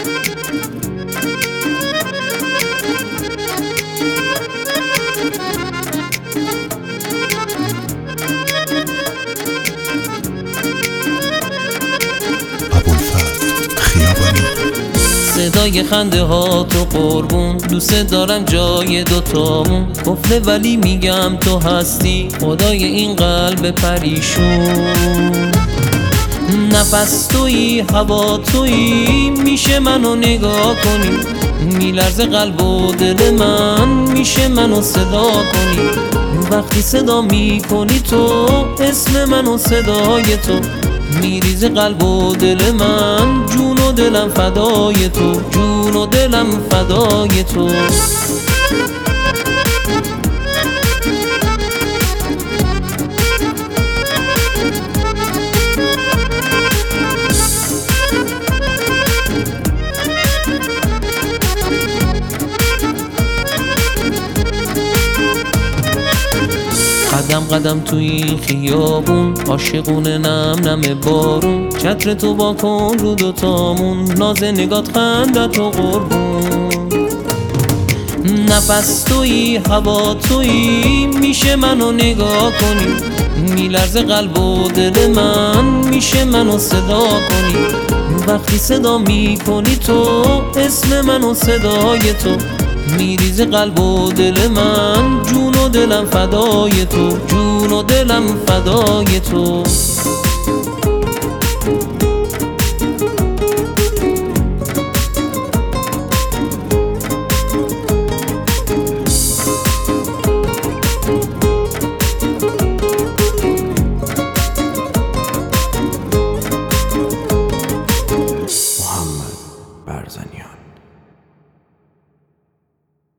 صدای خنده ها تو قربون، دوست دارم جای دوتامون قفله ولی میگم تو هستی خدای این قلب پریشون. نفس تویی، هوا تویی، میشه منو نگاه کنی، میلرزه قلب و دل من، میشه منو صدا کنی. وقتی صدا میکنی تو اسم منو، صدای تو میریزه قلب و دل من، جون و دلم فدای تو، جون و دلم فدای تو. قدم قدم توی این خیابون، عاشقونه نم نم بارون، چتر تو با کن رو دوتامون، ناز نگات خندت و قربون. نفس تویی، هوا تویی، میشه منو نگاه کنی، میلرزه قلب و دل من، میشه منو صدا کنی. وقتی صدا میکنی تو اسم منو، صدای تو میریزه قلب و دل من، جون و دلم فدای تو، جون و دلم فدای تو. محمد برزنیان.